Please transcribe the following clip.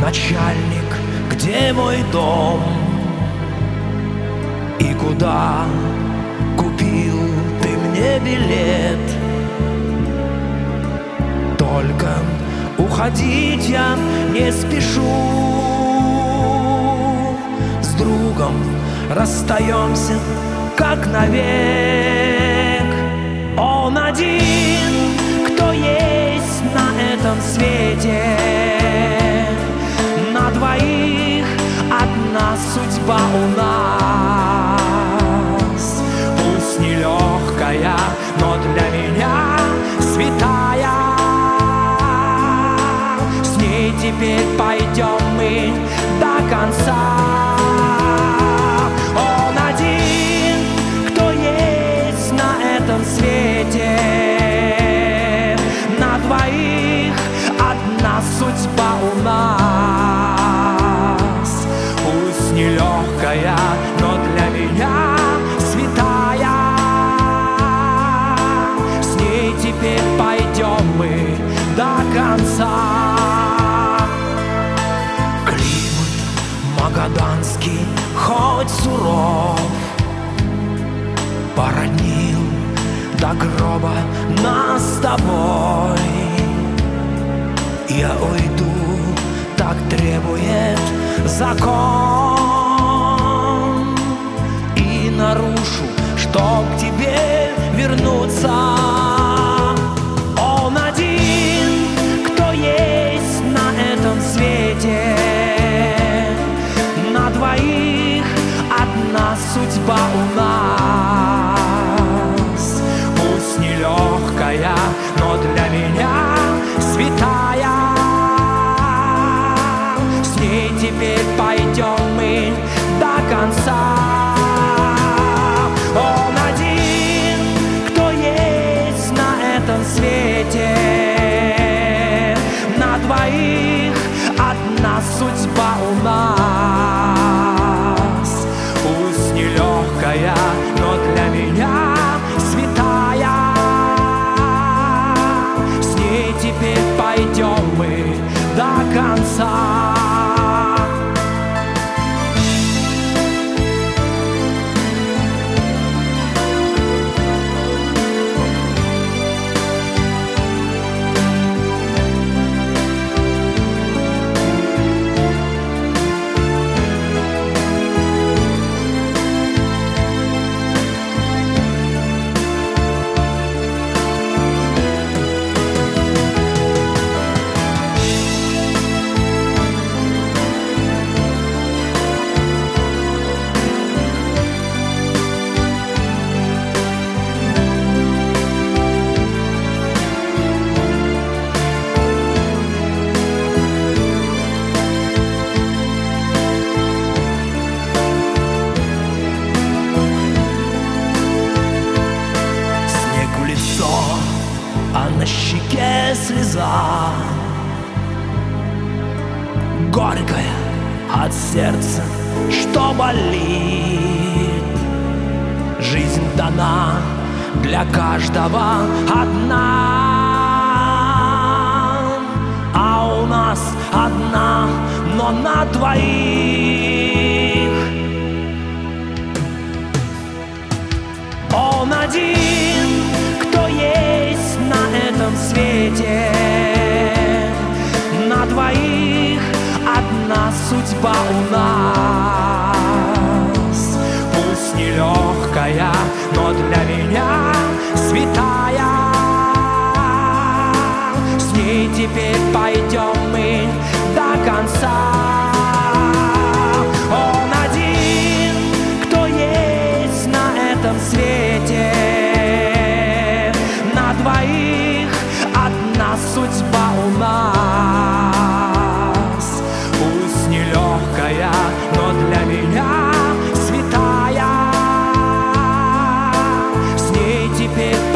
Начальник, где мой дом? И куда купил ты мне билет? Только уходить я не спешу. С другом расстаемся, как навек. Он один, кто есть на этом свете. На двоих одна судьба у нас. Пусть нелегкая, но для меня святая. С ней теперь пойдем мы до конца. Он один, кто есть на этом свете. На двоих одна судьба у нас. Пусть нелегкая, но для меня святая. С ней теперь пойдем мы до конца. Климат магаданский хоть суров, породнил до гроба нас с тобой. Я уйду, так требует закон, и нарушу, чтоб к тебе вернуться. Он один, кто есть на этом свете. На двоих одна судьба у нас. Пусть нелегкая, но для меня святая. С ней теперь пойдем мы до конца. Он один, кто есть на этом свете. На двоих одна судьба у нас. Пусть нелегкая, но для меня святая. С ней теперь пойдем мы до конца. А на щеке слеза горькая от сердца, что болит. Жизнь дана для каждого одна, а у нас одна, но на двоих. Он один, кто есть на этом свете. На двоих одна судьба у нас. Пусть нелегкая, но для меня святая. С ней теперь пойдем мы до конца. Он один, кто есть на этом свете. На двоих одна судьба у нас. Пусть нелегкая, но для меня святая. С ней теперь